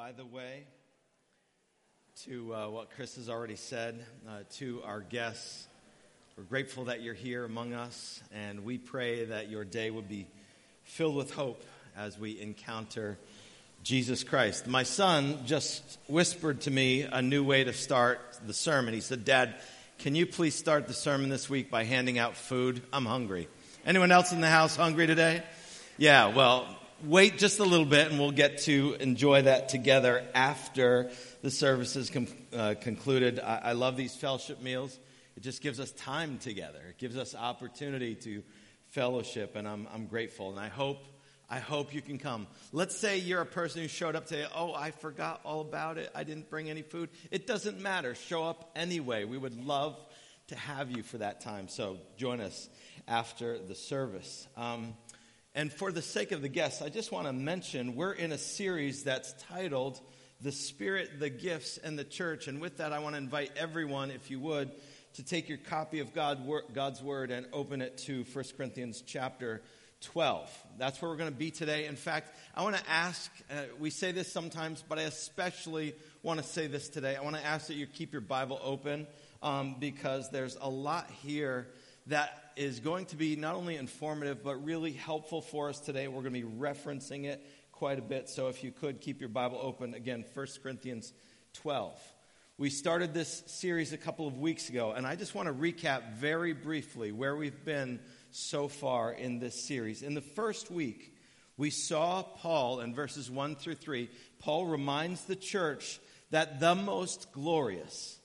by the way, to what Chris has already said, to our guests. We're grateful that you're here among us, and we pray that your day would be filled with hope as we encounter Jesus Christ. My son just whispered to me a new way to start the sermon. He said, "Dad, can you please start the sermon this week by handing out food? I'm hungry." Anyone else in the house hungry today? Yeah, well, wait just a little bit and we'll get to enjoy that together after the service is concluded. I love these fellowship meals. It just gives us time together. It gives us opportunity to fellowship, and I'm grateful. And I hope you can come. Let's say you're a person who showed up today. Oh, I forgot all about it. I didn't bring any food. It doesn't matter. Show up anyway. We would love to have you for that time. So join us after the service. And for the sake of the guests, I just want to mention we're in a series that's titled The Spirit, the Gifts, and the Church. And with that, I want to invite everyone, if you would, to take your copy of God's Word and open it to 1 Corinthians chapter 12. That's where we're going to be today. In fact, I want to ask, we say this sometimes, but I especially want to say this today. I want to ask that you keep your Bible open because there's a lot here that is going to be not only informative, but really helpful for us today. We're going to be referencing it quite a bit. So if you could keep your Bible open, again, 1 Corinthians 12. We started this series a couple of weeks ago, and I just want to recap very briefly where we've been so far in this series. In the first week, we saw Paul in verses 1 through 3. Paul reminds the church that the most glorious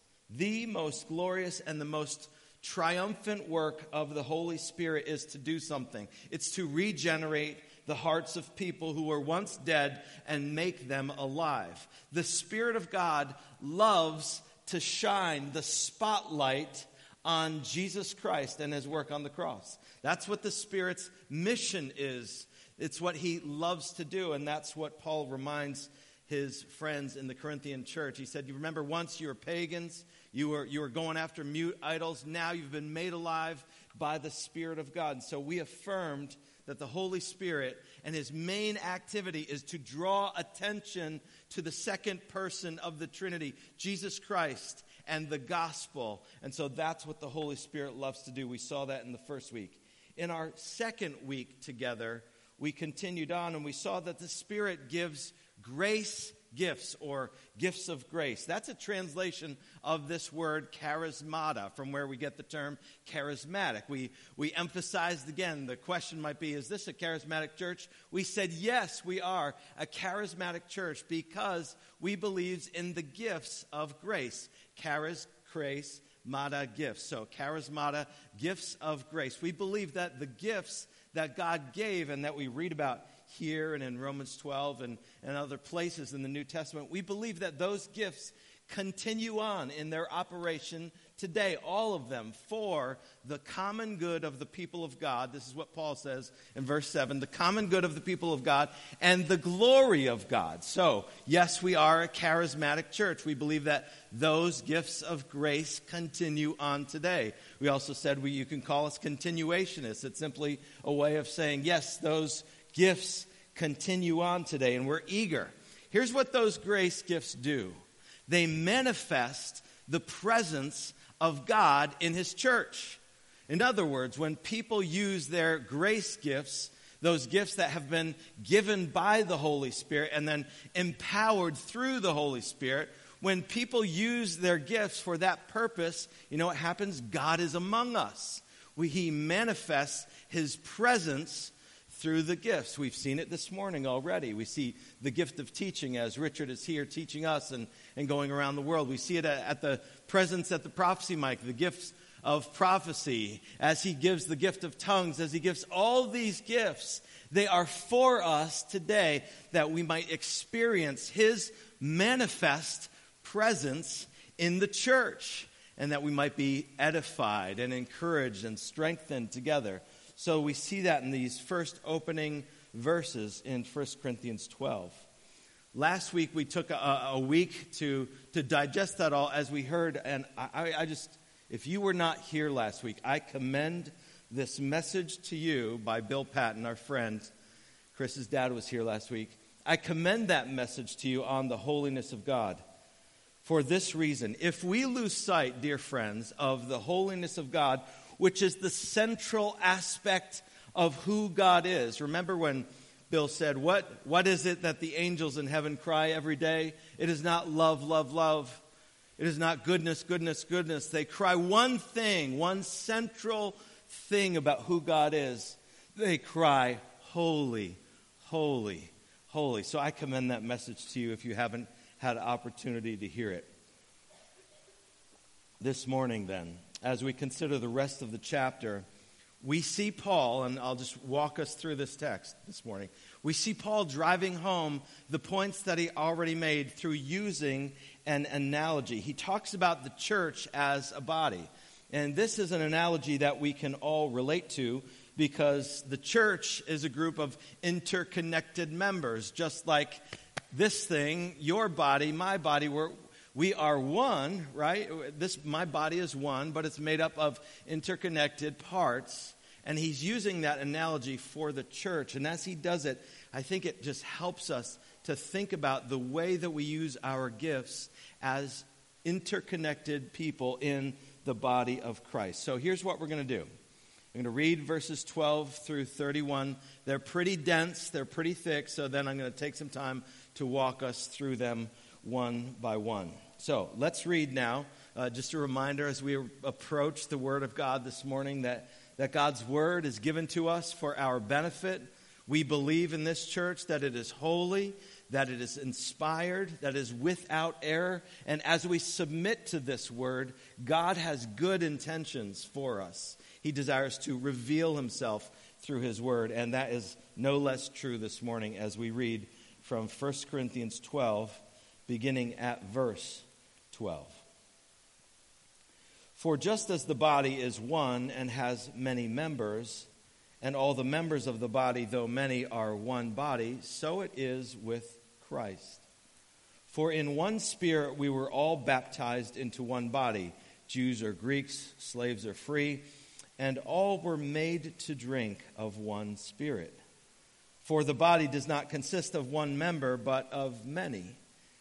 and the most triumphant work of the Holy Spirit is to do something. It's to regenerate the hearts of people who were once dead and make them alive. The Spirit of God loves to shine the spotlight on Jesus Christ and his work on the cross. That's what the Spirit's mission is. It's what he loves to do, and that's what Paul reminds his friends in the Corinthian church. He said, you remember once you were pagans, you were going after mute idols. Now you've been made alive by the Spirit of God. So we affirmed that the Holy Spirit and his main activity is to draw attention to the second person of the Trinity, Jesus Christ, and the gospel. And so that's what the Holy Spirit loves to do. We saw that in the first week. In our second week together, we continued on and we saw that the Spirit gives grace gifts or gifts of grace. That's a translation of this word charismata, from where we get the term charismatic. We emphasized again, the question might be, is this a charismatic church? We said, yes, we are a charismatic church because we believe in the gifts of grace. Charis, grace, mata, gifts. So charismata, gifts of grace. We believe that the gifts that God gave and that we read about here and in Romans 12 and other places in the New Testament, we believe that those gifts continue on in their operation today, all of them, for the common good of the people of God. This is what Paul says in verse 7, the common good of the people of God and the glory of God. So, yes, we are a charismatic church. We believe that those gifts of grace continue on today. We also said you can call us continuationists. It's simply a way of saying, yes, those gifts continue on today, and we're eager. Here's what those grace gifts do. They manifest the presence of God in his church. In other words, when people use their grace gifts, those gifts that have been given by the Holy Spirit and then empowered through the Holy Spirit, when people use their gifts for that purpose, you know what happens? God is among us. He manifests his presence through the gifts. We've seen it this morning already. We see the gift of teaching as Richard is here teaching us and going around the world. We see it at the presence at the prophecy mic, the gifts of prophecy, as he gives the gift of tongues, as he gives all these gifts. They are for us today that we might experience his manifest presence in the church and that we might be edified and encouraged and strengthened together. So we see that in these first opening verses in 1 Corinthians 12. Last week we took a week to digest that all as we heard, and I just, if you were not here last week, I commend this message to you by Bill Patton, our friend. Chris's dad was here last week. I commend that message to you on the holiness of God. For this reason, if we lose sight, dear friends, of the holiness of God, which is the central aspect of who God is. Remember when Bill said, what is it that the angels in heaven cry every day? It is not love, love, love. It is not goodness, goodness, goodness. They cry one thing, one central thing about who God is. They cry, holy, holy, holy. So I commend that message to you if you haven't had an opportunity to hear it. This morning then, as we consider the rest of the chapter, we see Paul, and I'll just walk us through this text this morning. We see Paul driving home the points that he already made through using an analogy. He talks about the church as a body. And this is an analogy that we can all relate to because the church is a group of interconnected members, just like this thing, your body, my body, we are one, right? My body is one, but it's made up of interconnected parts. And he's using that analogy for the church. And as he does it, I think it just helps us to think about the way that we use our gifts as interconnected people in the body of Christ. So here's what we're going to do. I'm going to read verses 12 through 31. They're pretty dense, they're pretty thick, so then I'm going to take some time to walk us through them one by one. So let's read now. Just a reminder as we approach the Word of God this morning that God's Word is given to us for our benefit. We believe in this church that it is holy, that it is inspired, that it is without error. And as we submit to this Word, God has good intentions for us. He desires to reveal Himself through His Word. And that is no less true this morning as we read from 1 Corinthians 12, beginning at verse 12. For just as the body is one and has many members, and all the members of the body, though many, are one body, so it is with Christ. For in one Spirit we were all baptized into one body, Jews or Greeks, slaves or free, and all were made to drink of one Spirit. For the body does not consist of one member, but of many.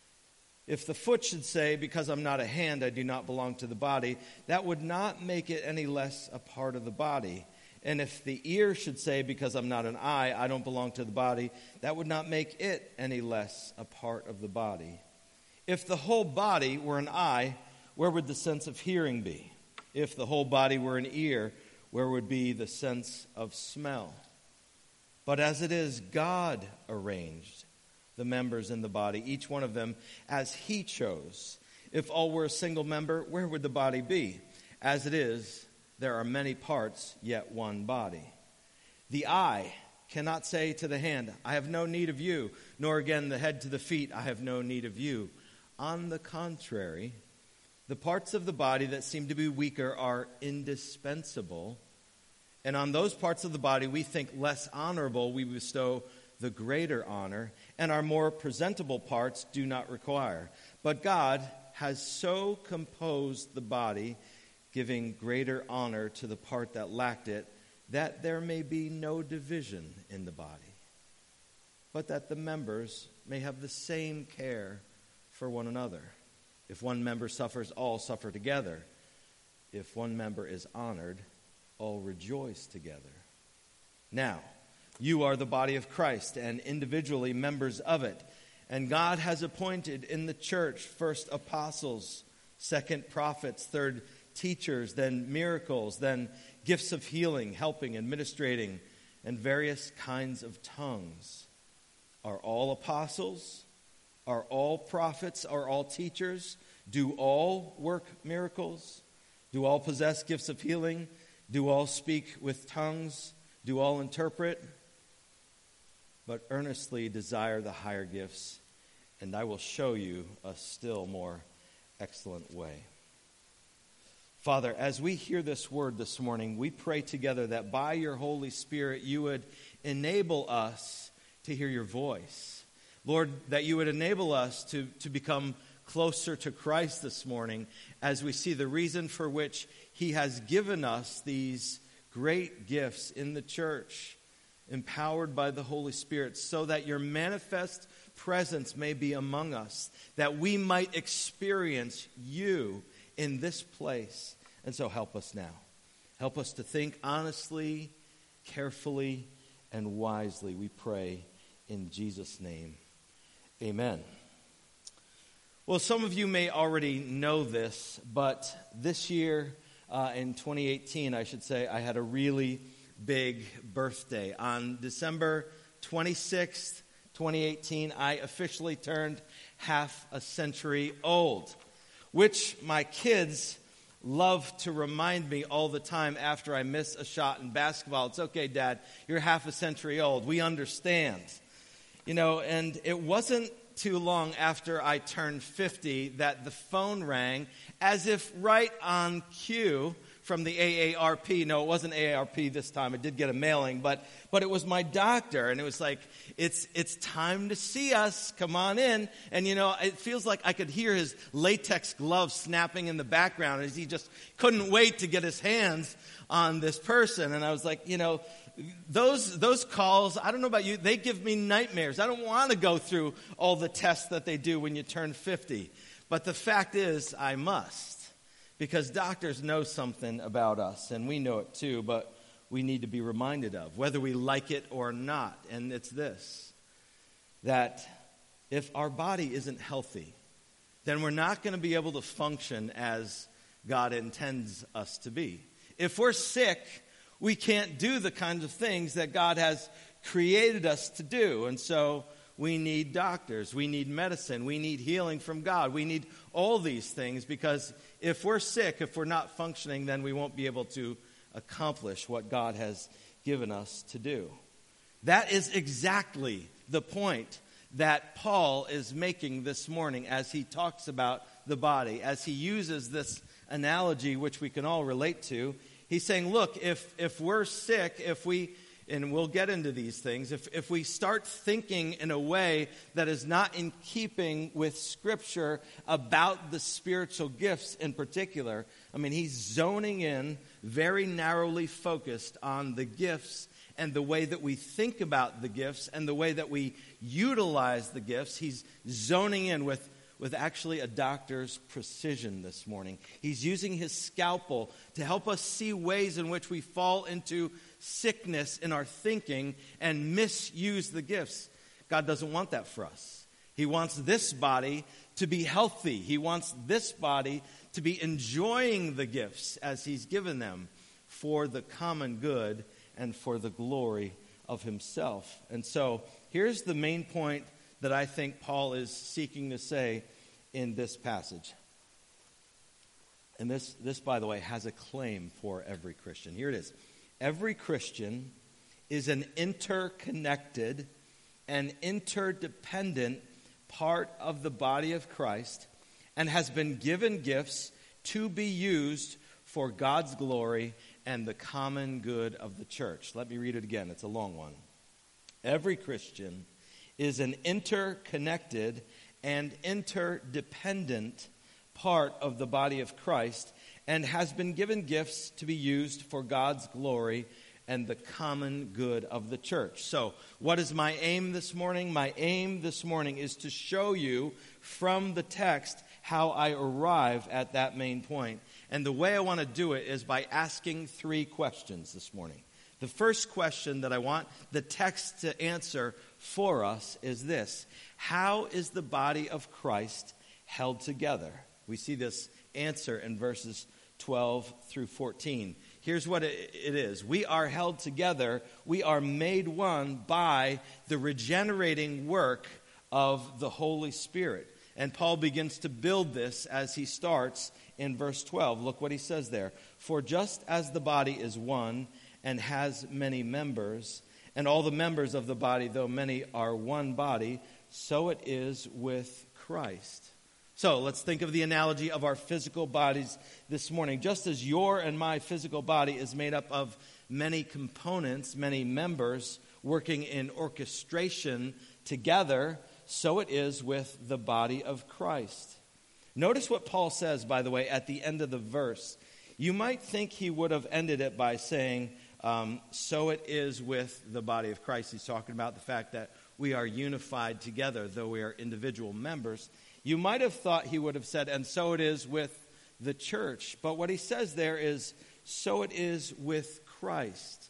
If the foot should say, because I'm not a hand, I do not belong to the body, that would not make it any less a part of the body. And if the ear should say, because I'm not an eye, I don't belong to the body, that would not make it any less a part of the body. If the whole body were an eye, where would the sense of hearing be? If the whole body were an ear, where would be the sense of smell? But as it is, God arranged the members in the body, each one of them as He chose. If all were a single member, where would the body be? As it is, there are many parts, yet one body. The eye cannot say to the hand, I have no need of you, nor again the head to the feet, I have no need of you. On the contrary, the parts of the body that seem to be weaker are indispensable, and on those parts of the body we think less honorable, we bestow the greater honor, and our more presentable parts do not require. But God has so composed the body, giving greater honor to the part that lacked it, that there may be no division in the body, but that the members may have the same care for one another. If one member suffers, all suffer together. If one member is honored, all rejoice together. Now, you are the body of Christ and individually members of it. And God has appointed in the church first apostles, second prophets, third teachers, then miracles, then gifts of healing, helping, administrating, and various kinds of tongues. Are all apostles? Are all prophets? Are all teachers? Do all work miracles? Do all possess gifts of healing? Do all speak with tongues? Do all interpret? But earnestly desire the higher gifts, and I will show you a still more excellent way. Father, as we hear this word this morning, we pray together that by your Holy Spirit you would enable us to hear your voice. Lord, that you would enable us to become closer to Christ this morning as we see the reason for which He has given us these great gifts in the church, empowered by the Holy Spirit, so that your manifest presence may be among us, that we might experience you in this place. And so help us now. Help us to think honestly, carefully, and wisely, we pray in Jesus' name. Amen. Well, some of you may already know this, but this year, in 2018, I should say, I had a really big birthday. On December 26th, 2018, I officially turned half a century old, which my kids love to remind me all the time after I miss a shot in basketball. It's okay, Dad, you're half a century old. We understand. You know, and it wasn't too long after I turned 50 that the phone rang as if right on cue from the AARP. No, it wasn't AARP this time. I did get a mailing, but it was my doctor, and it was like, it's time to see us. Come on in. And, you know, it feels like I could hear his latex gloves snapping in the background as he just couldn't wait to get his hands on this person. And I was like, you know, those calls, I don't know about you, they give me nightmares. I don't want to go through all the tests that they do when you turn 50. But the fact is, I must. Because doctors know something about us, and we know it too, but we need to be reminded of, whether we like it or not. And it's this, that if our body isn't healthy, then we're not going to be able to function as God intends us to be. If we're sick, we can't do the kinds of things that God has created us to do. And so we need doctors, we need medicine, we need healing from God. We need all these things, because if we're sick, if we're not functioning, then we won't be able to accomplish what God has given us to do. That is exactly the point that Paul is making this morning as he talks about the body, as he uses this analogy, which we can all relate to. He's saying, look, if we're sick, and we'll get into these things, if we start thinking in a way that is not in keeping with Scripture about the spiritual gifts in particular, I mean, he's zoning in, very narrowly focused on the gifts and the way that we think about the gifts and the way that we utilize the gifts. He's zoning in with actually a doctor's precision this morning. He's using his scalpel to help us see ways in which we fall into sickness in our thinking and misuse the gifts. God doesn't want that for us. He wants this body to be healthy. He wants this body to be enjoying the gifts as he's given them for the common good and for the glory of himself. And so here's the main point that I think Paul is seeking to say in this passage. And this, by the way, has a claim for every Christian. Here it is. Every Christian is an interconnected and interdependent part of the body of Christ and has been given gifts to be used for God's glory and the common good of the church. Let me read it again. It's a long one. Every Christian is an interconnected and interdependent part of the body of Christ and has been given gifts to be used for God's glory and the common good of the church. So, what is my aim this morning? My aim this morning is to show you from the text how I arrive at that main point. And the way I want to do it is by asking 3 questions this morning. The first question that I want the text to answer for us is this: how is the body of Christ held together? We see this answer in verses 12 through 14. Here's what it is. We are held together, we are made one by the regenerating work of the Holy Spirit. And Paul begins to build this as he starts in verse 12. Look what he says there. For just as the body is one and has many members, and all the members of the body, though many, are one body, so it is with Christ. So let's think of the analogy of our physical bodies this morning. Just as your and my physical body is made up of many components, many members working in orchestration together, so it is with the body of Christ. Notice what Paul says, by the way, at the end of the verse. You might think he would have ended it by saying, so it is with the body of Christ. He's talking about the fact that we are unified together, though we are individual members. You might have thought he would have said, and so it is with the church. But what he says there is, so it is with Christ.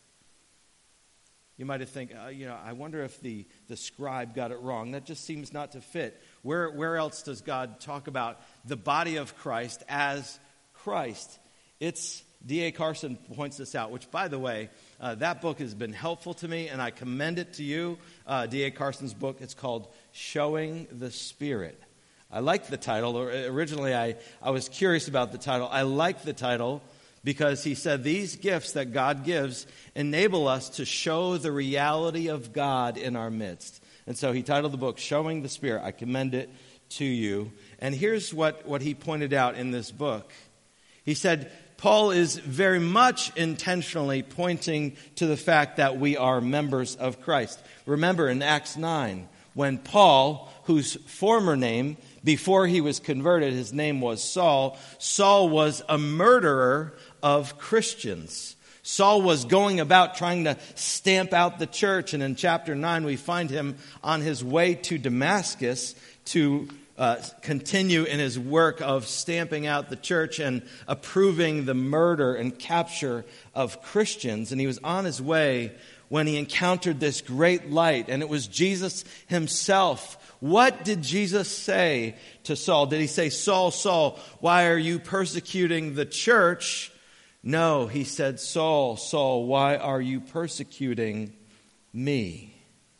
You might have think, I wonder if the scribe got it wrong. That just seems not to fit. Where else does God talk about the body of Christ as Christ? It's D.A. Carson points this out, which, by the way, that book has been helpful to me, and I commend it to you. D.A. Carson's book, it's called Showing the Spirit. I like the title. Originally, I was curious about the title. I like the title because he said these gifts that God gives enable us to show the reality of God in our midst. And so he titled the book, Showing the Spirit. I commend it to you. And here's what he pointed out in this book. He said, Paul is very much intentionally pointing to the fact that we are members of Christ. Remember in Acts 9, when Paul, whose former name, before he was converted, his name was Saul, Saul was a murderer of Christians. Saul was going about trying to stamp out the church, and in chapter 9 we find him on his way to Damascus to continue in his work of stamping out the church and approving the murder and capture of Christians. And he was on his way when he encountered this great light, and it was Jesus himself. What did Jesus say to Saul? Did he say, Saul, Saul, why are you persecuting the church? No, he said, Saul, Saul, why are you persecuting me?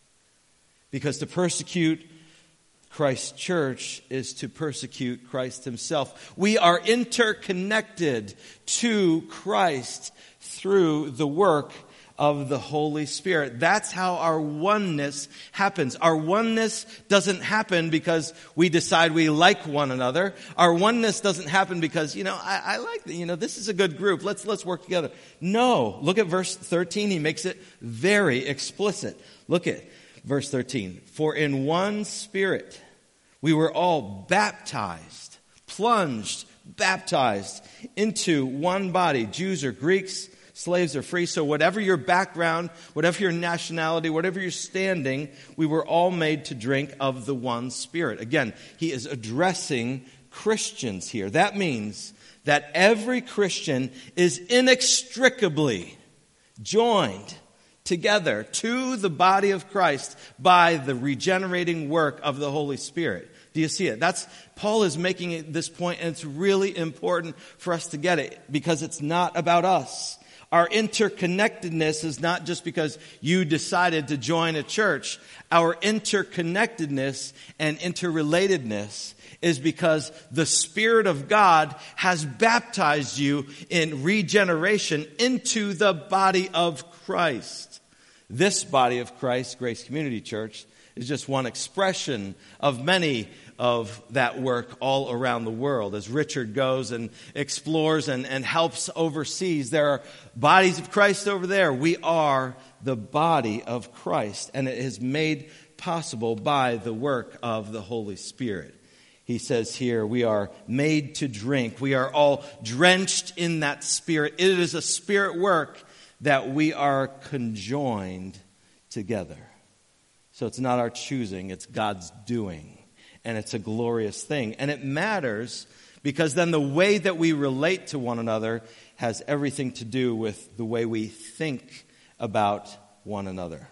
Because to persecute Christ's church is to persecute Christ himself. We are interconnected to Christ through the work of the Holy Spirit. That's how our oneness happens. Our oneness doesn't happen because we decide we like one another. Our oneness doesn't happen because, I like, this is a good group. Let's work together. No. Look at verse 13. He makes it very explicit. Look at verse 13. For in one Spirit we were all baptized, plunged, baptized into one body, Jews or Greeks, slaves are free. So whatever your background, whatever your nationality, whatever your standing, we were all made to drink of the one Spirit. Again, he is addressing Christians here. That means that every Christian is inextricably joined together to the body of Christ by the regenerating work of the Holy Spirit. Do you see it? Paul is making this point, and it's really important for us to get it because it's not about us. Our interconnectedness is not just because you decided to join a church. Our interconnectedness and interrelatedness is because the Spirit of God has baptized you in regeneration into the body of Christ. This body of Christ, Grace Community Church, is just one expression of many of that work all around the world. As Richard goes and explores and helps overseas, there are bodies of Christ over there. We are the body of Christ, and it is made possible by the work of the Holy Spirit. He says here, we are made to drink. We are all drenched in that Spirit. It is a Spirit work that we are conjoined together. So it's not our choosing, it's God's doing. And it's a glorious thing. And it matters because then the way that we relate to one another has everything to do with the way we think about one another.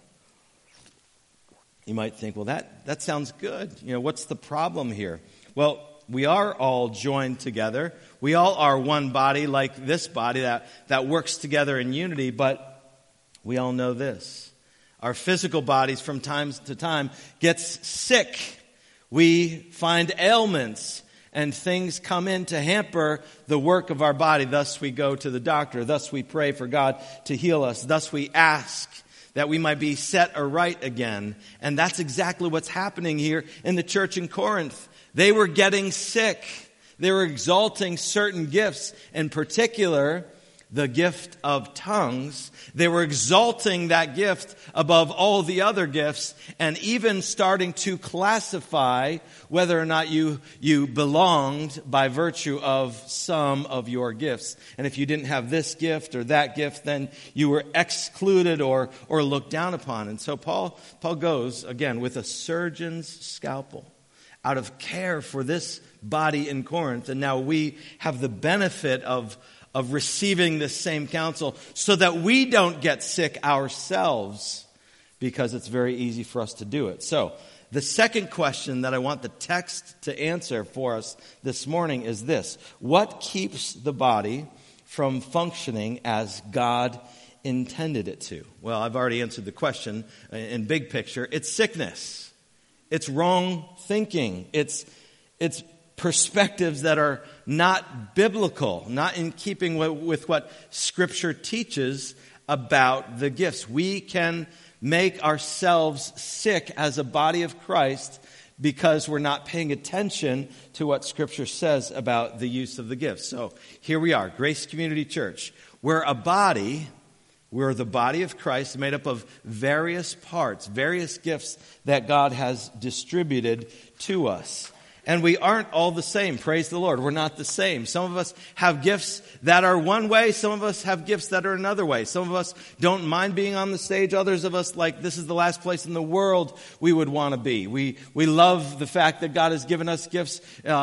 You might think, well, that sounds good. What's the problem here? Well, we are all joined together. We all are one body, like this body that works together in unity, but we all know this. Our physical bodies from time to time gets sick. We find ailments and things come in to hamper the work of our body. Thus we go to the doctor. Thus we pray for God to heal us. Thus we ask that we might be set aright again. And that's exactly what's happening here in the church in Corinth. They were getting sick. They were exalting certain gifts. In particular, the gift of tongues, they were exalting that gift above all the other gifts and even starting to classify whether or not you belonged by virtue of some of your gifts. And if you didn't have this gift or that gift, then you were excluded or looked down upon. And so Paul goes, again, with a surgeon's scalpel out of care for this body in Corinth. And now we have the benefit of receiving this same counsel so that we don't get sick ourselves, because it's very easy for us to do it. So the second question that I want the text to answer for us this morning is this: what keeps the body from functioning as God intended it to? Well, I've already answered the question in big picture. It's sickness. It's wrong thinking. It's perspectives that are not biblical, not in keeping with what Scripture teaches about the gifts. We can make ourselves sick as a body of Christ because we're not paying attention to what Scripture says about the use of the gifts. So here we are, Grace Community Church. We're a body. We're the body of Christ made up of various parts, various gifts that God has distributed to us. And we aren't all the same. Praise the Lord. We're not the same. Some of us have gifts that are one way. Some of us have gifts that are another way. Some of us don't mind being on the stage. Others of us, like, this is the last place in the world we would want to be. We love the fact that God has given us gifts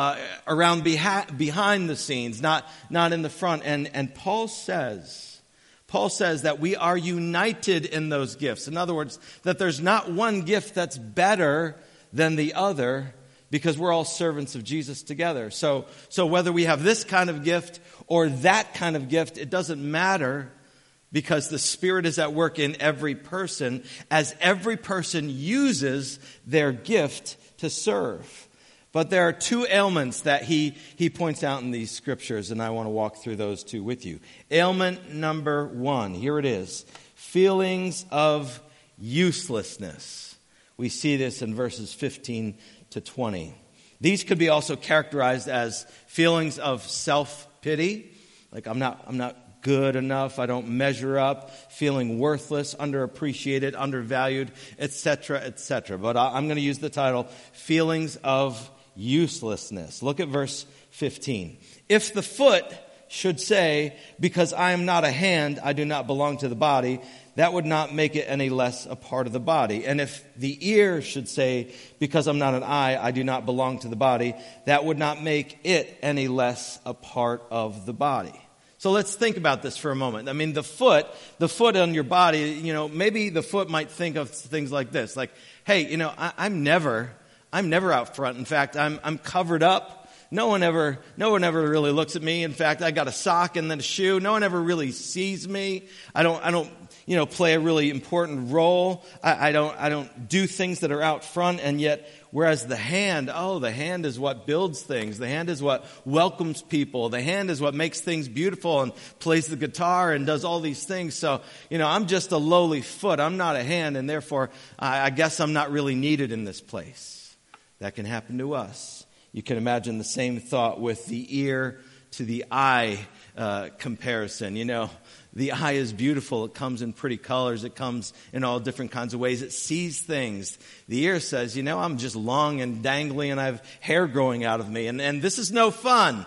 around behind the scenes, not in the front. And Paul says that we are united in those gifts. In other words, that there's not one gift that's better than the other, because we're all servants of Jesus together. So whether we have this kind of gift or that kind of gift, it doesn't matter, because the Spirit is at work in every person as every person uses their gift to serve. But there are two ailments that he points out in these scriptures, and I want to walk through those two with you. Ailment number 1, here it is: feelings of uselessness. We see this in verses 15 to 20. These could be also characterized as feelings of self-pity, like I'm not good enough, I don't measure up, feeling worthless, underappreciated, undervalued, etc., etc. But I'm going to use the title, feelings of uselessness. Look at verse 15. If the foot should say, because I am not a hand, I do not belong to the body, that would not make it any less a part of the body. And if the ear should say, because I'm not an eye, I do not belong to the body, that would not make it any less a part of the body. So let's think about this for a moment. I mean, the foot on your body, maybe the foot might think of things like this, like, hey, I'm never out front. In fact, I'm covered up. No one ever really looks at me. In fact, I got a sock and then a shoe. No one ever really sees me. I don't play a really important role. I don't do things that are out front. And yet, whereas the hand is what builds things. The hand is what welcomes people. The hand is what makes things beautiful and plays the guitar and does all these things. So, I'm just a lowly foot. I'm not a hand, and therefore, I guess I'm not really needed in this place. That can happen to us. You can imagine the same thought with the ear to the eye comparison. The eye is beautiful. It comes in pretty colors. It comes in all different kinds of ways. It sees things. The ear says, I'm just long and dangly and I have hair growing out of me. And this is no fun.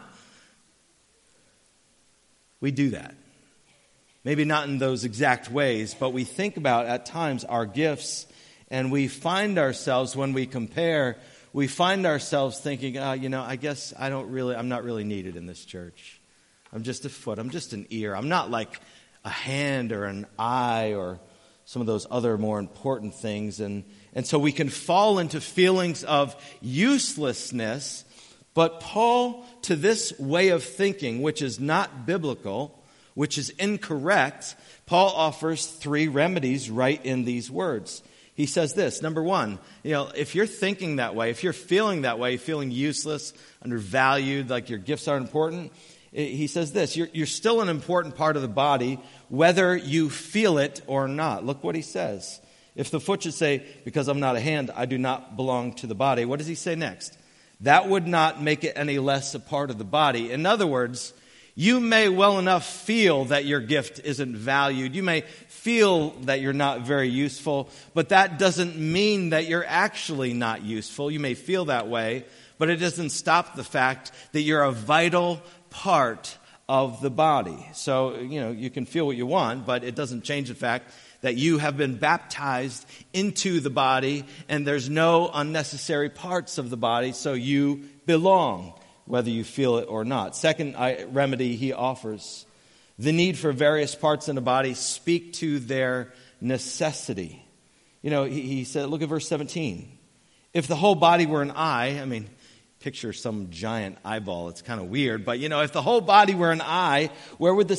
We do that. Maybe not in those exact ways, but we think about at times our gifts, and we find ourselves, when we compare, we find ourselves thinking, I guess I'm not really needed in this church. I'm just a foot. I'm just an ear. I'm not like a hand or an eye or some of those other more important things. And so we can fall into feelings of uselessness. But Paul, to this way of thinking, which is not biblical, which is incorrect, Paul offers 3 remedies right in these words. He says this: number 1, if you're thinking that way, if you're feeling that way, feeling useless, undervalued, like your gifts aren't important, he says this: you're still an important part of the body, whether you feel it or not. Look what he says. If the foot should say, because I'm not a hand, I do not belong to the body, what does he say next? That would not make it any less a part of the body. In other words, You may well enough feel that your gift isn't valued. You may feel that you're not very useful, but that doesn't mean that you're actually not useful. You may feel that way, but it doesn't stop the fact that you're a vital part of the body. So, you can feel what you want, but it doesn't change the fact that you have been baptized into the body, and there's no unnecessary parts of the body, so you belong, whether you feel it or not. Second remedy he offers, the need for various parts in the body speak to their necessity. He said, look at verse 17. If the whole body were an eye, picture some giant eyeball. It's kind of weird, but if the whole body were an eye, where would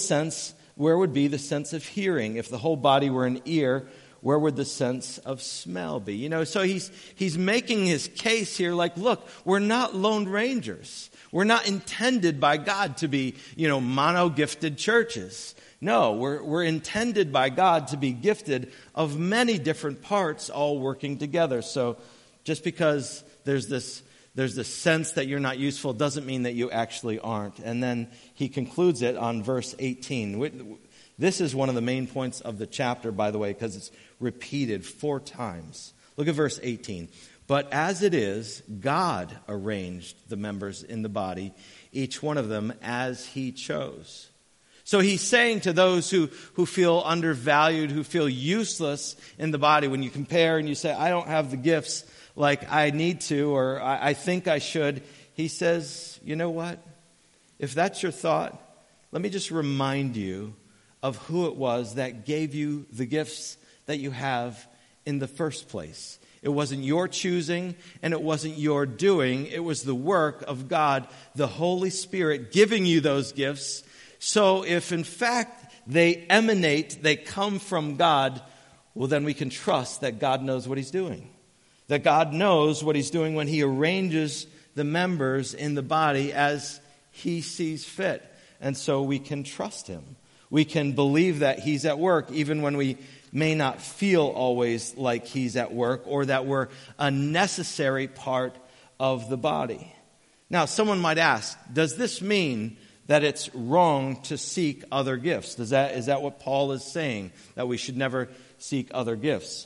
be the sense of hearing? If the whole body were an ear, where would the sense of smell be? So he's making his case here like, look, we're not lone rangers. We're not intended by God to be, mono-gifted churches. No, we're intended by God to be gifted of many different parts all working together. So just because there's this sense that you're not useful doesn't mean that you actually aren't. And then he concludes it on verse 18. This is one of the main points of the chapter, by the way, because it's repeated 4 times. Look at verse 18. But as it is, God arranged the members in the body, each one of them as he chose. So he's saying to those who feel undervalued, who feel useless in the body, when you compare and you say, I don't have the gifts like I need to, or I think I should, he says, you know what? If that's your thought, let me just remind you of who it was that gave you the gifts that you have in the first place. It wasn't your choosing, and it wasn't your doing. It was the work of God, the Holy Spirit, giving you those gifts. So if in fact they come from God, well, then we can trust that God knows what he's doing. That God knows what he's doing when he arranges the members in the body as he sees fit. And so we can trust him. We can believe that he's at work even when we may not feel always like he's at work, or that we're a necessary part of the body. Now, someone might ask, does this mean that it's wrong to seek other gifts? Is that what Paul is saying, that we should never seek other gifts?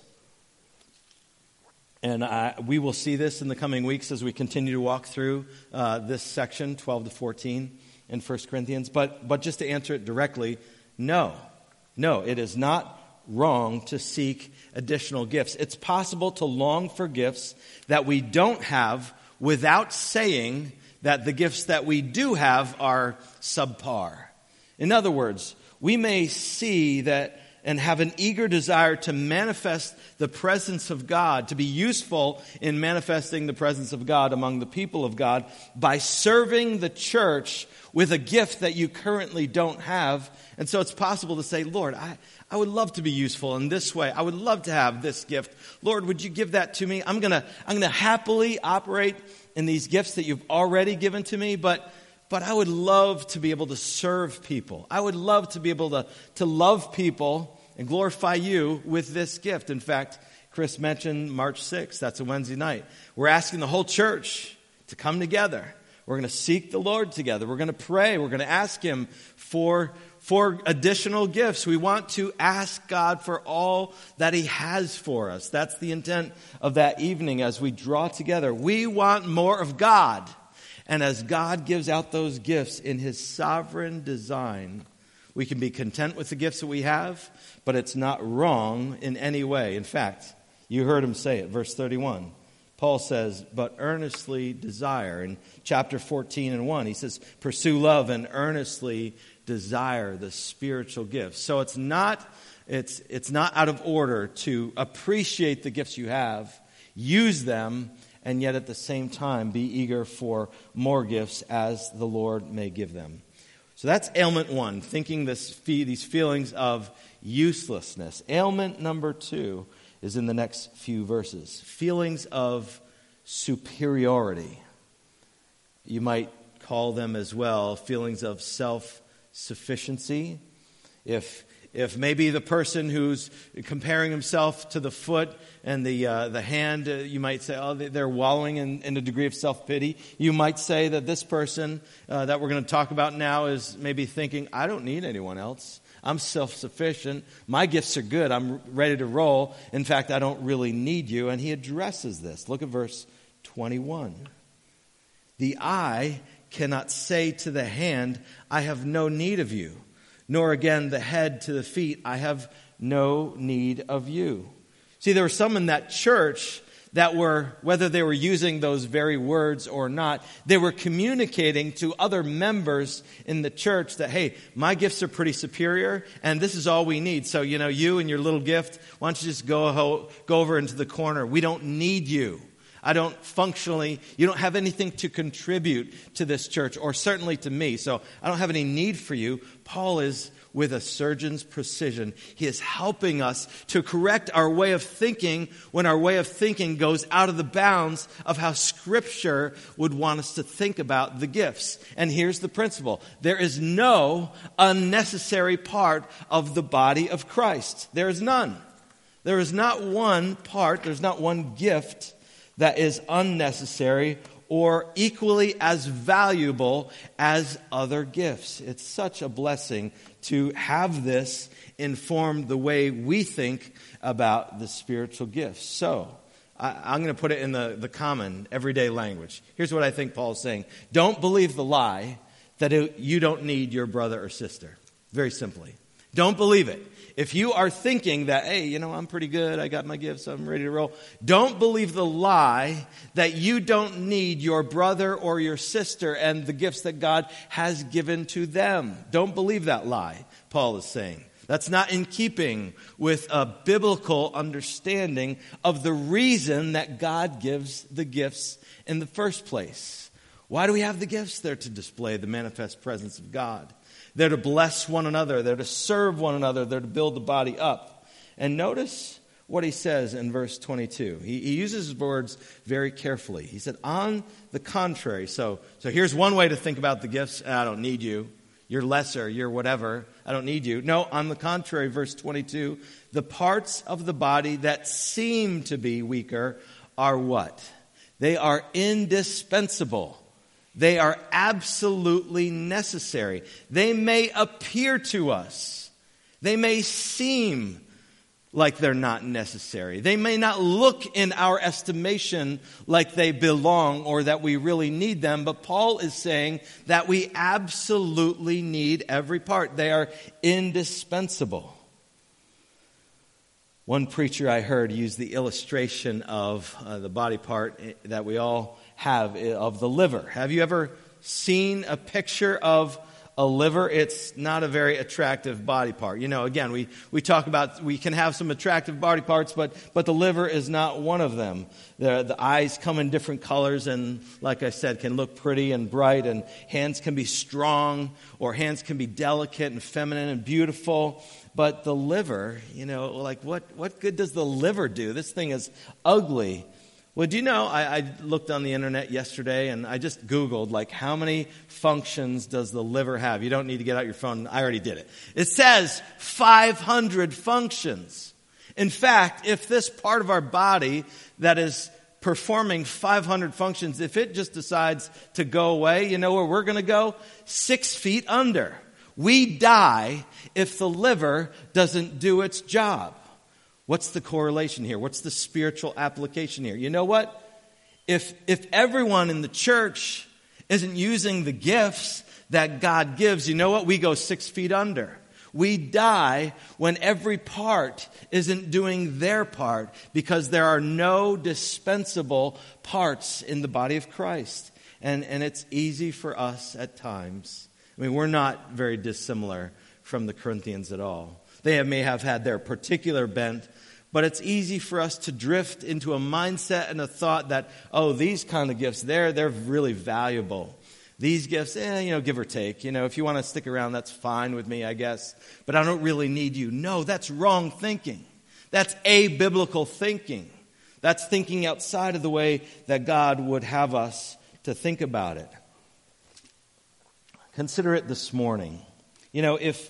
And we will see this in the coming weeks as we continue to walk through this section, 12 to 14 in 1 Corinthians. But just to answer it directly, no, it is not wrong to seek additional gifts. It's possible to long for gifts that we don't have without saying that the gifts that we do have are subpar. In other words, we may see that and have an eager desire to manifest the presence of God, to be useful in manifesting the presence of God among the people of God by serving the church with a gift that you currently don't have. And so it's possible to say, Lord, I would love to be useful in this way. I would love to have this gift. Lord, would you give that to me? I'm gonna happily operate in these gifts that you've already given to me, but I would love to be able to serve people. I would love to be able to love people and glorify you with this gift. In fact, Chris mentioned March 6th. That's a Wednesday night. We're asking the whole church to come together. We're going to seek the Lord together. We're going to pray. We're going to ask him for additional gifts. We want to ask God for all that he has for us. That's the intent of that evening as we draw together. We want more of God. And as God gives out those gifts in his sovereign design, we can be content with the gifts that we have, but it's not wrong in any way. In fact, you heard him say it, verse 31. Paul says, but earnestly desire. In chapter 14 and 1, he says, pursue love and earnestly desire the spiritual gifts. So it's not out of order to appreciate the gifts you have, use them, and yet at the same time be eager for more gifts as the Lord may give them. So that's ailment 1, thinking these feelings of uselessness. Ailment number 2 is in the next few verses. Feelings of superiority. You might call them as well feelings of self-sufficiency. If if maybe the person who's comparing himself to the foot and the hand, you might say, oh, they're wallowing in a degree of self-pity. You might say that this person that we're going to talk about now is maybe thinking, I don't need anyone else. I'm self-sufficient. My gifts are good. I'm ready to roll. In fact, I don't really need you. And he addresses this. Look at verse 21. The eye cannot say to the hand, I have no need of you. Nor again the head to the feet, I have no need of you. See, there were some in that church that were, whether they were using those very words or not, they were communicating to other members in the church that, hey, my gifts are pretty superior, and this is all we need. So, you and your little gift, why don't you just go over into the corner? We don't need you. You don't have anything to contribute to this church, or certainly to me, so I don't have any need for you. Paul is, with a surgeon's precision, he is helping us to correct our way of thinking when our way of thinking goes out of the bounds of how Scripture would want us to think about the gifts. And here's the principle. There is no unnecessary part of the body of Christ. There is none. There is not one part, there's not one gift that is unnecessary or equally as valuable as other gifts. It's such a blessing to have this inform the way we think about the spiritual gifts. So, I'm going to put it in the common, everyday language. Here's what I think Paul's saying. Don't believe the lie that you don't need your brother or sister. Very simply. Don't believe it. If you are thinking that, hey, I'm pretty good, I got my gifts, I'm ready to roll, don't believe the lie that you don't need your brother or your sister and the gifts that God has given to them. Don't believe that lie, Paul is saying. That's not in keeping with a biblical understanding of the reason that God gives the gifts in the first place. Why do we have the gifts? They're to display the manifest presence of God. They're to bless one another. They're to serve one another. They're to build the body up. And notice what he says in verse 22. He uses his words very carefully. He said, on the contrary. So here's one way to think about the gifts. I don't need you. You're lesser. You're whatever. I don't need you. No, on the contrary, verse 22, the parts of the body that seem to be weaker are what? They are indispensable. They are absolutely necessary. They may appear to us. They may seem like they're not necessary. They may not look in our estimation like they belong or that we really need them. But Paul is saying that we absolutely need every part. They are indispensable. One preacher I heard used the illustration of the body part that we all have, of the liver. Have you ever seen a picture of a liver? It's not a very attractive body part. Again, we talk about we can have some attractive body parts, but the liver is not one of them. The eyes come in different colors and, like I said, can look pretty and bright, and hands can be strong, or hands can be delicate and feminine and beautiful. But the liver, what good does the liver do? This thing is ugly. Well, do you know, I looked on the internet yesterday and I just Googled, how many functions does the liver have? You don't need to get out your phone. I already did it. It says 500 functions. In fact, if this part of our body that is performing 500 functions, if it just decides to go away, you know where we're going to go? 6 feet under. We die if the liver doesn't do its job. What's the correlation here? What's the spiritual application here? You know what? If everyone in the church isn't using the gifts that God gives, you know what? We go 6 feet under. We die when every part isn't doing their part because there are no dispensable parts in the body of Christ. And it's easy for us at times. We're not very dissimilar from the Corinthians at all. They may have had their particular bent, but it's easy for us to drift into a mindset and a thought that, these kind of gifts, they're really valuable. These gifts, give or take. If you want to stick around, that's fine with me, I guess. But I don't really need you. No, that's wrong thinking. That's abiblical thinking. That's thinking outside of the way that God would have us to think about it. Consider it this morning.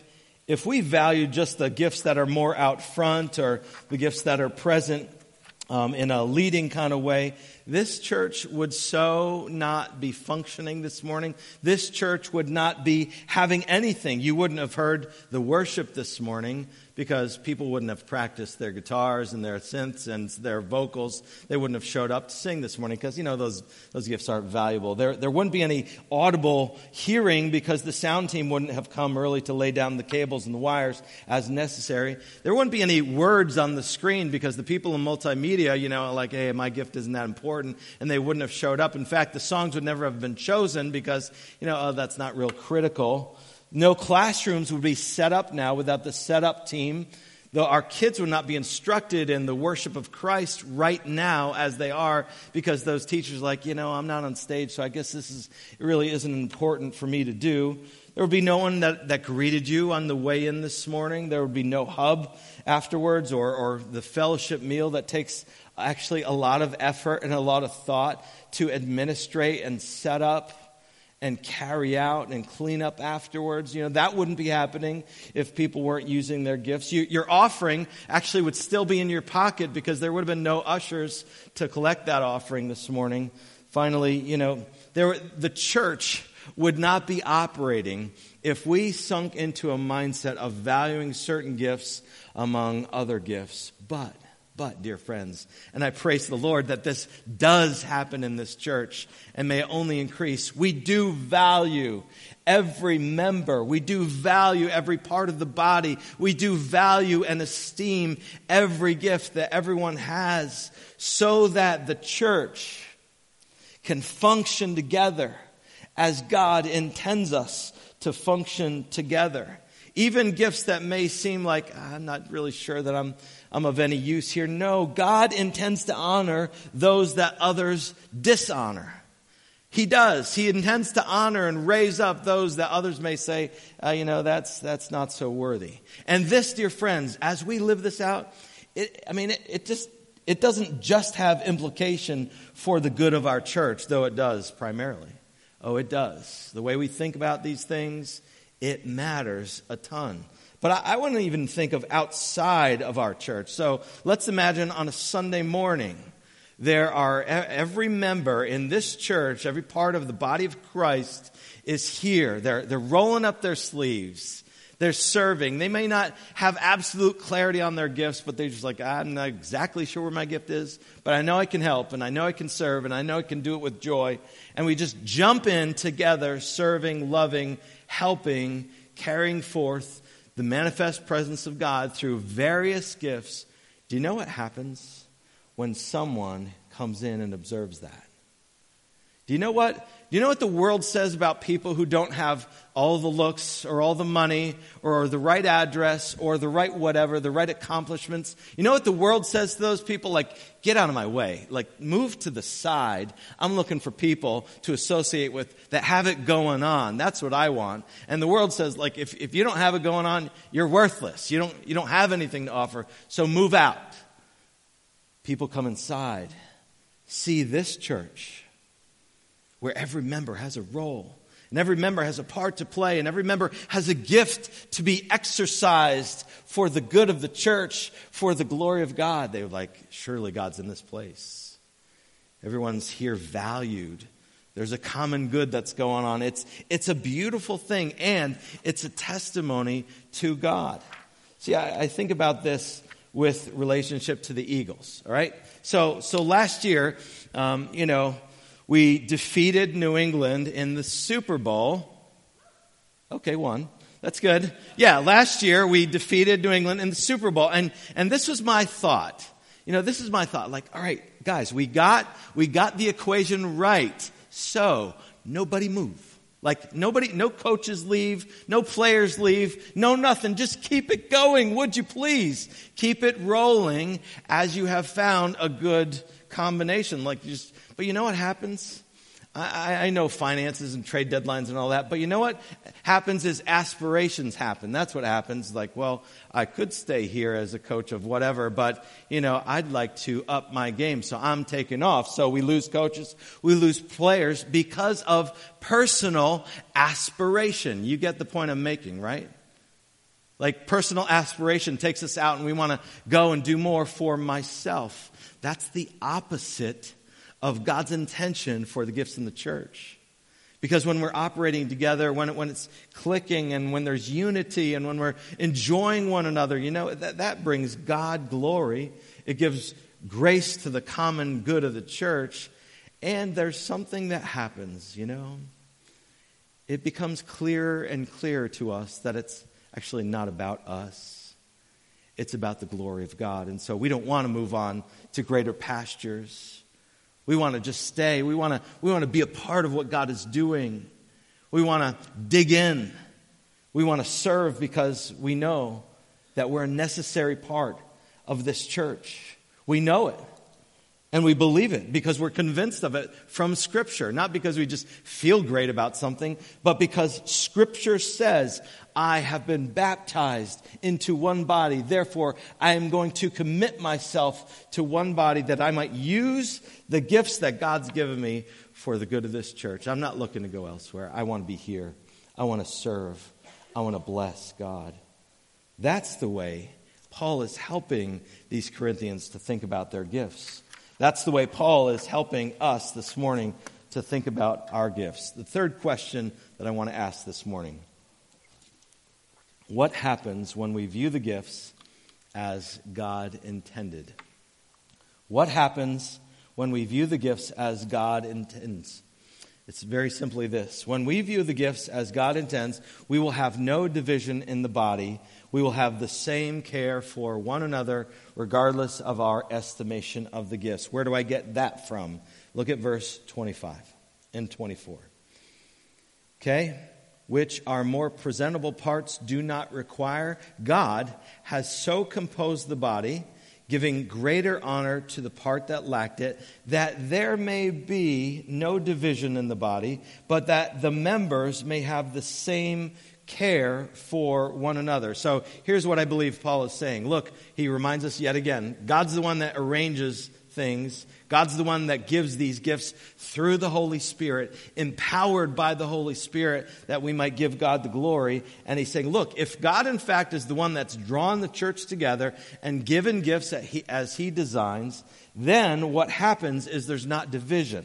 if we value just the gifts that are more out front or the gifts that are present in a leading kind of way, this church would so not be functioning this morning. This church would not be having anything. You wouldn't have heard the worship this morning because people wouldn't have practiced their guitars and their synths and their vocals. They wouldn't have showed up to sing this morning because, those gifts aren't valuable. There wouldn't be any audible hearing because the sound team wouldn't have come early to lay down the cables and the wires as necessary. There wouldn't be any words on the screen because the people in multimedia, like, hey, my gift isn't that important, and they wouldn't have showed up. In fact, the songs would never have been chosen because, that's not real critical. No classrooms would be set up now without the setup team. Though our kids would not be instructed in the worship of Christ right now as they are because those teachers are like, I'm not on stage, so I guess it really isn't important for me to do. There would be no one that greeted you on the way in this morning. There would be no hub afterwards or the fellowship meal that takes actually a lot of effort and a lot of thought to administrate and set up and carry out and clean up afterwards. That wouldn't be happening if people weren't using their gifts. Your offering actually would still be in your pocket because there would have been no ushers to collect that offering this morning. Finally, the church would not be operating if we sunk into a mindset of valuing certain gifts among other gifts. But, dear friends, and I praise the Lord that this does happen in this church and may it only increase. We do value every member. We do value every part of the body. We do value and esteem every gift that everyone has so that the church can function together as God intends us to function together. Even gifts that may seem like, I'm not really sure that I'm of any use here. No, God intends to honor those that others dishonor. He does. He intends to honor and raise up those that others may say, that's not so worthy. And this, dear friends, as we live this out, it doesn't just have implication for the good of our church, though it does primarily. Oh, it does. The way we think about these things, it matters a ton. But I wouldn't even think of outside of our church. So let's imagine on a Sunday morning, there are every member in this church, every part of the body of Christ is here. They're rolling up their sleeves. They're serving. They may not have absolute clarity on their gifts, but they're just like, I'm not exactly sure where my gift is, but I know I can help, and I know I can serve, and I know I can do it with joy. And we just jump in together, serving, loving, helping, carrying forth the manifest presence of God through various gifts. Do you know what happens when someone comes in and observes that? Do you know what the world says about people who don't have all the looks or all the money or the right address or the right whatever, the right accomplishments? You know what the world says to those people? Like, get out of my way. Like, move to the side. I'm looking for people to associate with that have it going on. That's what I want. And the world says, like, if you don't have it going on, you're worthless. You don't have anything to offer. So move out. People come inside. See this church, where every member has a role, and every member has a part to play, and every member has a gift to be exercised for the good of the church, for the glory of God. They were like, surely God's in this place. Everyone's here valued. There's a common good that's going on. It's a beautiful thing, and it's a testimony to God. See, I think about this with relationship to the Eagles, all right? So last year, we defeated New England in the Super Bowl. Okay, won. That's good. Yeah, last year we defeated New England in the Super Bowl. And this was my thought. This is my thought. Like, all right, guys, we got the equation right. So, nobody move. Like, no coaches leave, no players leave, no nothing. Just keep it going, would you please? Keep it rolling as you have found a good combination. But you know what happens? I know finances and trade deadlines and all that, but you know what happens is aspirations happen. That's what happens. Like, well, I could stay here as a coach of whatever, but, I'd like to up my game, so I'm taking off. So we lose coaches, we lose players because of personal aspiration. You get the point I'm making, right? Like personal aspiration takes us out and we want to go and do more for myself. That's the opposite of God's intention for the gifts in the church. Because when we're operating together, when it's clicking and when there's unity and when we're enjoying one another, that brings God glory. It gives grace to the common good of the church. And there's something that happens, It becomes clearer and clearer to us that it's actually not about us. It's about the glory of God. And so we don't want to move on to greater pastures. We want to just stay. We want to be a part of what God is doing. We want to dig in. We want to serve because we know that we're a necessary part of this church. We know it. And we believe it because we're convinced of it from Scripture. Not because we just feel great about something, but because Scripture says, I have been baptized into one body. Therefore, I am going to commit myself to one body that I might use the gifts that God's given me for the good of this church. I'm not looking to go elsewhere. I want to be here. I want to serve. I want to bless God. That's the way Paul is helping these Corinthians to think about their gifts. That's the way Paul is helping us this morning to think about our gifts. The third question that I want to ask this morning: what happens when we view the gifts as God intended? What happens when we view the gifts as God intends? It's very simply this. When we view the gifts as God intends, we will have no division in the body. We will have the same care for one another, regardless of our estimation of the gifts. Where do I get that from? Look at verse 25 and 24. Okay? Which our more presentable parts do not require. God has so composed the body, giving greater honor to the part that lacked it, that there may be no division in the body, but that the members may have the same care for one another. So here's what I believe Paul is saying. Look, he reminds us yet again, God's the one that arranges things. God's the one that gives these gifts through the Holy Spirit, empowered by the Holy Spirit, that we might give God the glory. And he's saying, look, if God in fact is the one that's drawn the church together and given gifts as he designs, then what happens is there's not division.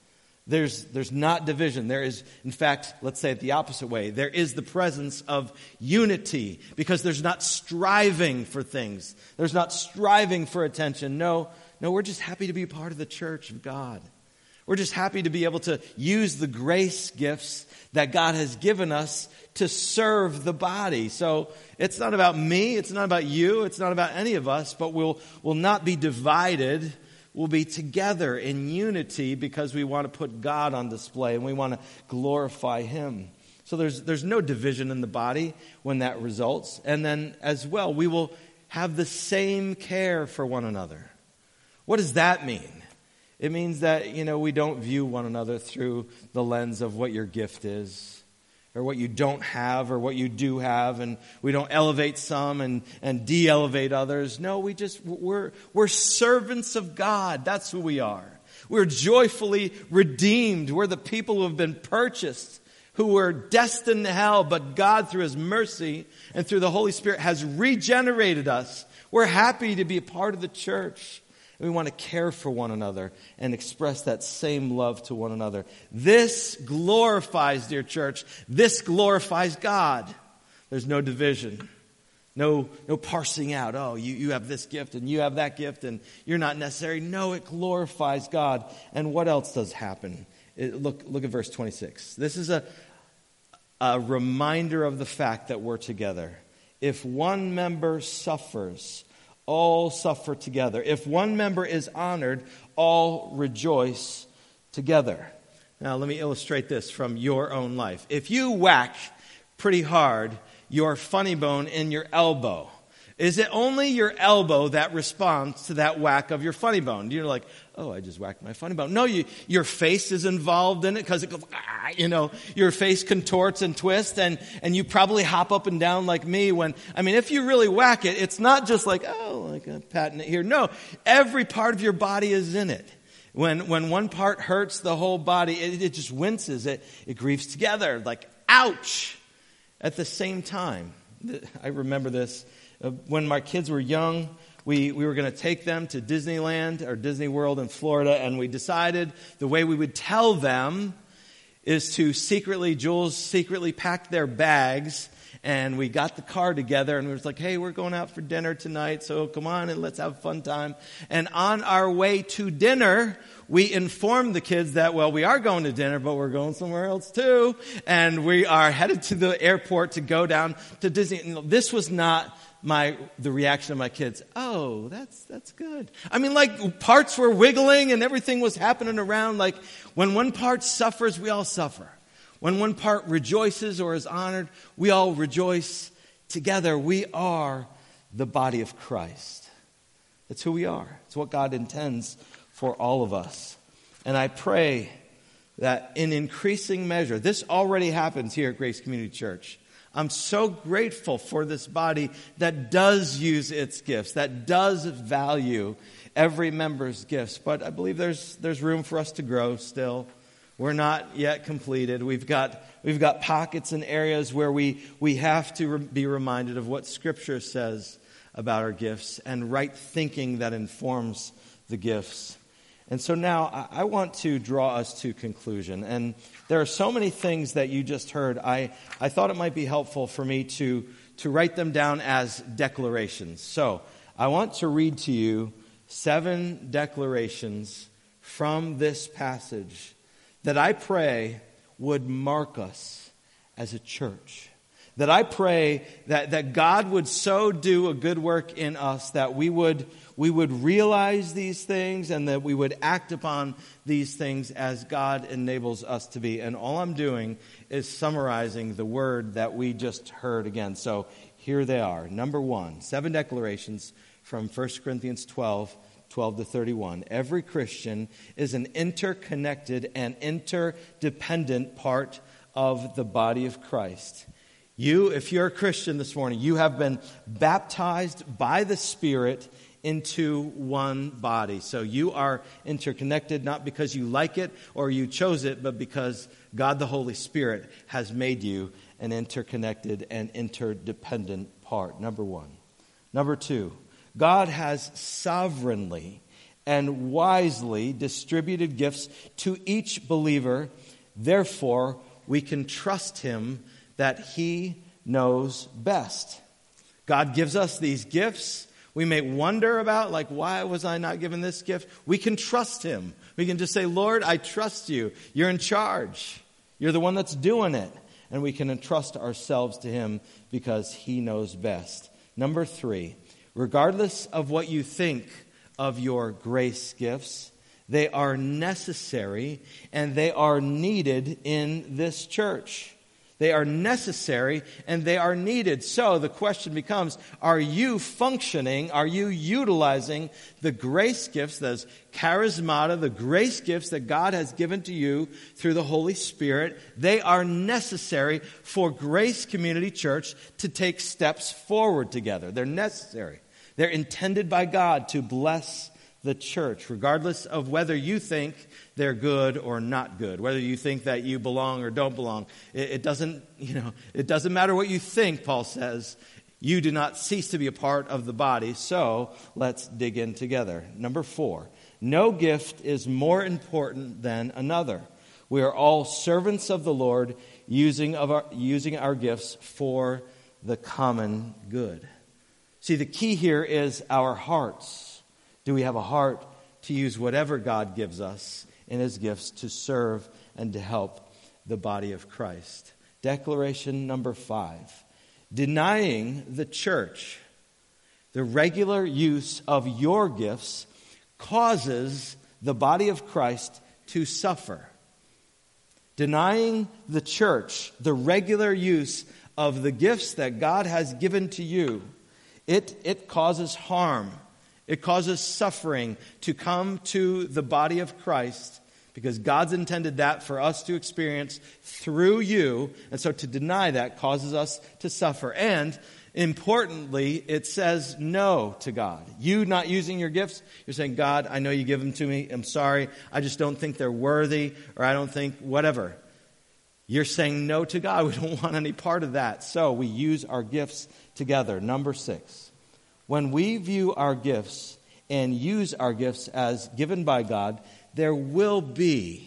There's not division. There is, in fact, let's say it the opposite way. There is the presence of unity because there's not striving for things. There's not striving for attention. No, we're just happy to be a part of the church of God. We're just happy to be able to use the grace gifts that God has given us to serve the body. So it's not about me. It's not about you. It's not about any of us, but we'll not be divided. We'll be together in unity because we want to put God on display and we want to glorify Him. So there's no division in the body when that results. And then as well, we will have the same care for one another. What does that mean? It means that, we don't view one another through the lens of what your gift is, or what you don't have, or what you do have, and we don't elevate some and de-elevate others. No, we're servants of God. That's who we are. We're joyfully redeemed. We're the people who have been purchased, who were destined to hell, but God, through His mercy and through the Holy Spirit, has regenerated us. We're happy to be a part of the church. We want to care for one another and express that same love to one another. This glorifies, dear church, this glorifies God. There's no division, no parsing out. Oh, you have this gift and you have that gift and you're not necessary. No, it glorifies God. And what else does happen? Look at verse 26. This is a reminder of the fact that we're together. If one member suffers, all suffer together. If one member is honored, all rejoice together. Now, let me illustrate this from your own life. If you whack pretty hard your funny bone in your elbow, is it only your elbow that responds to that whack of your funny bone? You're like, oh, I just whacked my funny bone. No, your face is involved in it because it goes, your face contorts and twists, and you probably hop up and down like me if you really whack it, it's not just like, like I'm patting it here. No, every part of your body is in it. When one part hurts, the whole body, it just winces. It grieves together, like, ouch, at the same time. I remember this. When my kids were young, we were going to take them to Disneyland or Disney World in Florida, and we decided the way we would tell them is to Jules secretly packed their bags, and we got the car together, and we was like, hey, we're going out for dinner tonight, so come on and let's have a fun time. And on our way to dinner, we informed the kids that, well, we are going to dinner, but we're going somewhere else too, and we are headed to the airport to go down to Disney. And this was not the reaction of my kids. Oh, that's good. I mean, like, parts were wiggling and everything was happening around. Like, when one part suffers, we all suffer. When one part rejoices or is honored, we all rejoice together. We are the body of Christ. That's who we are. It's what God intends for all of us. And I pray that in increasing measure, this already happens here at Grace Community Church. I'm so grateful for this body that does use its gifts, that does value every member's gifts. But I believe there's room for us to grow still. We're not yet completed. We've got pockets and areas where we have to be reminded of what Scripture says about our gifts and right thinking that informs the gifts. And so now I want to draw us to conclusion. And there are so many things that you just heard. I thought it might be helpful for me to write them down as declarations. So I want to read to you 7 declarations from this passage that I pray would mark us as a church. That I pray that God would so do a good work in us that we would realize these things and that we would act upon these things as God enables us to be. And all I'm doing is summarizing the word that we just heard again. So here they are. Number 1, 7 declarations from 1 Corinthians 12 to 31. Every Christian is an interconnected and interdependent part of the body of Christ. If you're a Christian this morning, you have been baptized by the Spirit into one body. So you are interconnected, not because you like it or you chose it, but because God the Holy Spirit has made you an interconnected and interdependent part. Number 1. Number 2, God has sovereignly and wisely distributed gifts to each believer. Therefore, we can trust Him that He knows best. God gives us these gifts. We may wonder about, like, why was I not given this gift? We can trust Him. We can just say, Lord, I trust you. You're in charge. You're the one that's doing it. And we can entrust ourselves to Him because He knows best. Number 3, regardless of what you think of your grace gifts, they are necessary and they are needed in this church. They are necessary and they are needed. So the question becomes, are you functioning, are you utilizing the grace gifts, those charismata, the grace gifts that God has given to you through the Holy Spirit? They are necessary for Grace Community Church to take steps forward together. They're necessary. They're intended by God to bless the church, regardless of whether you think they're good or not good, whether you think that you belong or don't belong. It doesn't matter what you think, Paul says. You do not cease to be a part of the body, so let's dig in together. Number 4, no gift is more important than another. We are all servants of the Lord, using our gifts for the common good. See, the key here is our hearts. Do we have a heart to use whatever God gives us in His gifts to serve and to help the body of Christ? Declaration number 5. Denying the church the regular use of your gifts causes the body of Christ to suffer. Denying the church the regular use of the gifts that God has given to you, it causes harm. It causes suffering to come to the body of Christ because God's intended that for us to experience through you. And so to deny that causes us to suffer. And importantly, it says no to God. You not using your gifts, you're saying, God, I know you give them to me. I'm sorry. I just don't think they're worthy, or I don't think whatever. You're saying no to God. We don't want any part of that. So we use our gifts together. Number 6, when we view our gifts and use our gifts as given by God, there will be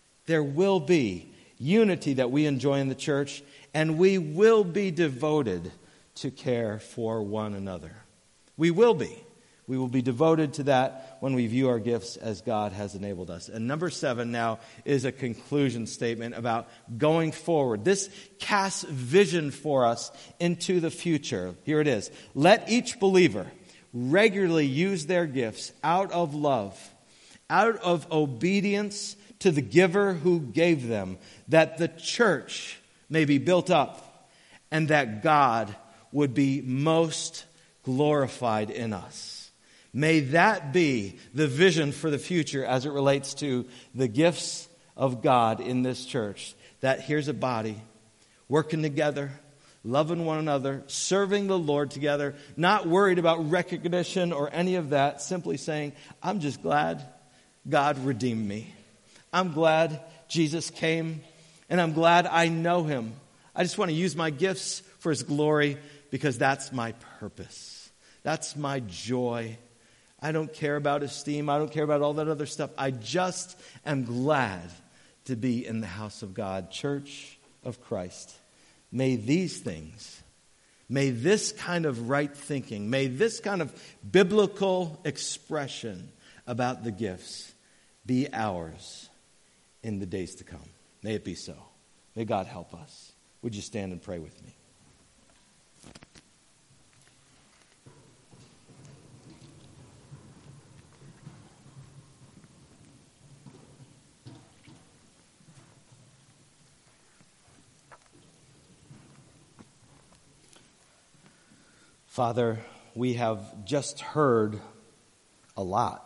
unity that we enjoy in the church, and we will be devoted to care for one another. We will be. We will be devoted to that when we view our gifts as God has enabled us. And number 7 now is a conclusion statement about going forward. This casts vision for us into the future. Here it is. Let each believer regularly use their gifts out of love, out of obedience to the giver who gave them, that the church may be built up and that God would be most glorified in us. May that be the vision for the future as it relates to the gifts of God in this church. That here's a body working together, loving one another, serving the Lord together, not worried about recognition or any of that, simply saying, I'm just glad God redeemed me. I'm glad Jesus came, and I'm glad I know him. I just want to use my gifts for his glory because that's my purpose. That's my joy. I don't care about esteem. I don't care about all that other stuff. I just am glad to be in the house of God, Church of Christ. May these things, may this kind of right thinking, may this kind of biblical expression about the gifts be ours in the days to come. May it be so. May God help us. Would you stand and pray with me? Father, we have just heard a lot.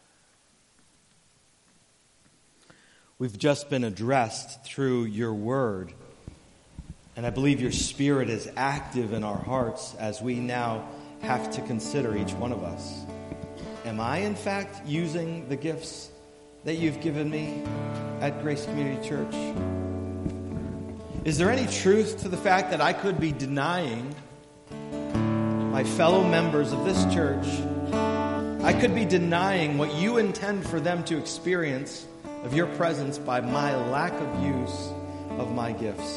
We've just been addressed through your word. And I believe your Spirit is active in our hearts as we now have to consider each one of us. Am I, in fact, using the gifts that you've given me at Grace Community Church? Is there any truth to the fact that I could be denying my fellow members of this church? I could be denying what you intend for them to experience of your presence by my lack of use of my gifts.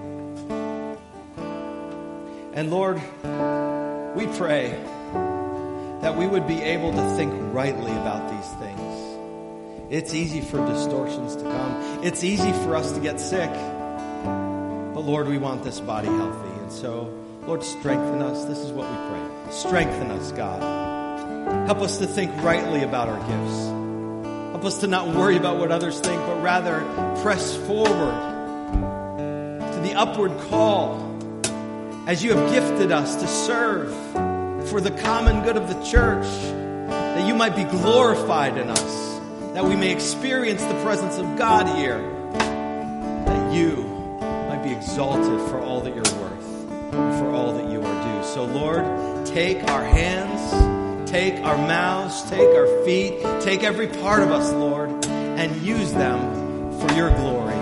And Lord, we pray that we would be able to think rightly about these things. It's easy for distortions to come. It's easy for us to get sick. But Lord, we want this body healthy. And so, Lord, strengthen us. This is what we pray. Strengthen us, God. Help us to think rightly about our gifts. Help us to not worry about what others think, but rather press forward to the upward call as you have gifted us to serve for the common good of the church, that you might be glorified in us, that we may experience the presence of God here, that you might be exalted for all that you're worth, for all that you are due. So Lord, take our hands, take our mouths, take our feet, take every part of us, Lord, and use them for your glory.